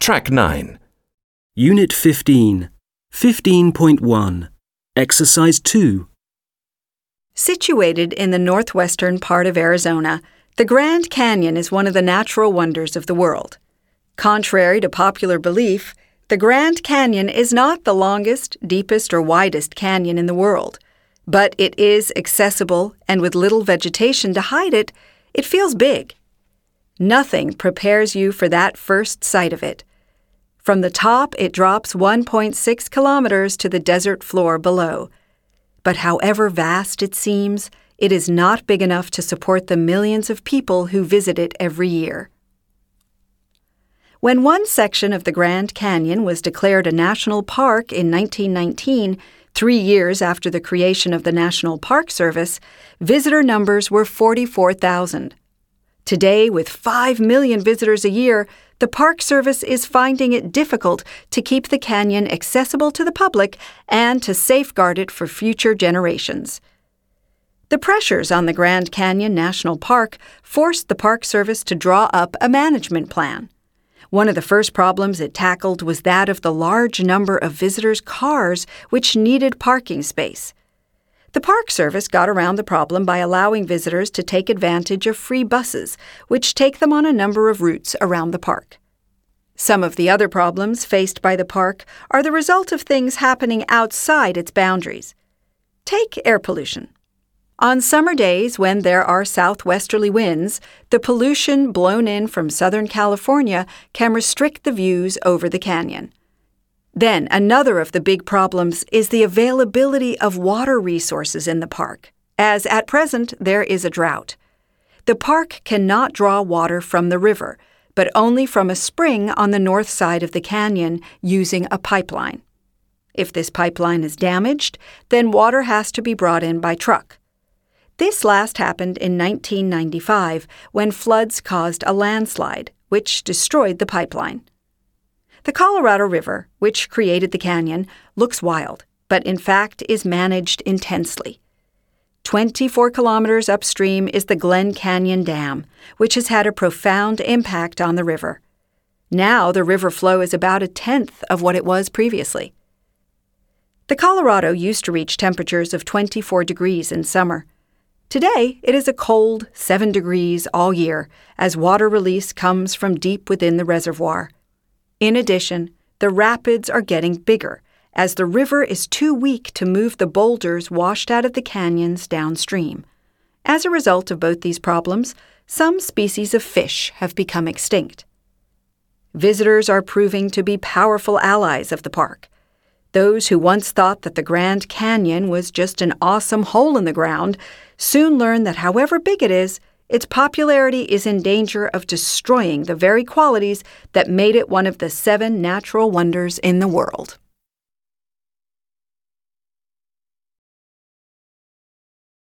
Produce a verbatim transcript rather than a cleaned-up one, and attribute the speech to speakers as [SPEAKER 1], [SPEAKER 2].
[SPEAKER 1] Track nine.
[SPEAKER 2] Unit fifteen, fifteen point one. Exercise two.
[SPEAKER 3] Situated in the northwestern part of Arizona, the Grand Canyon is one of the natural wonders of the world. Contrary to popular belief, the Grand Canyon is not the longest, deepest, or widest canyon in the world, but it is accessible, and with little vegetation to hide it, it feels big. Nothing prepares you for that first sight of it. From the top, it drops one point six kilometers to the desert floor below. But however vast it seems, it is not big enough to support the millions of people who visit it every year. When one section of the Grand Canyon was declared a national park in nineteen nineteen, three years after the creation of the National Park Service, visitor numbers were forty-four thousand. Today, with five million visitors a year, the Park Service is finding it difficult to keep the canyon accessible to the public and to safeguard it for future generations. The pressures on the Grand Canyon National Park forced the Park Service to draw up a management plan. One of the first problems it tackled was that of the large number of visitors' cars which needed parking space. The Park Service got around the problem by allowing visitors to take advantage of free buses, which take them on a number of routes around the park. Some of the other problems faced by the park are the result of things happening outside its boundaries. Take air pollution. On summer days when there are southwesterly winds, the pollution blown in from Southern California can restrict the views over the canyon. Then, another of the big problems is the availability of water resources in the park, as at present there is a drought. The park cannot draw water from the river, but only from a spring on the north side of the canyon using a pipeline. If this pipeline is damaged, then water has to be brought in by truck. This last happened in nineteen ninety-five when floods caused a landslide, which destroyed the pipeline. The Colorado River, which created the canyon, looks wild, but in fact is managed intensely. twenty-four kilometers upstream is the Glen Canyon Dam, which has had a profound impact on the river. Now the river flow is about a tenth of what it was previously. The Colorado used to reach temperatures of twenty-four degrees in summer. Today, it is a cold seven degrees all year as water release comes from deep within the reservoir. In addition, the rapids are getting bigger as the river is too weak to move the boulders washed out of the canyons downstream. As a result of both these problems, some species of fish have become extinct. Visitors are proving to be powerful allies of the park. Those who once thought that the Grand Canyon was just an awesome hole in the ground soon learn that however big it is, its popularity is in danger of destroying the very qualities that made it one of the seven natural wonders in the world.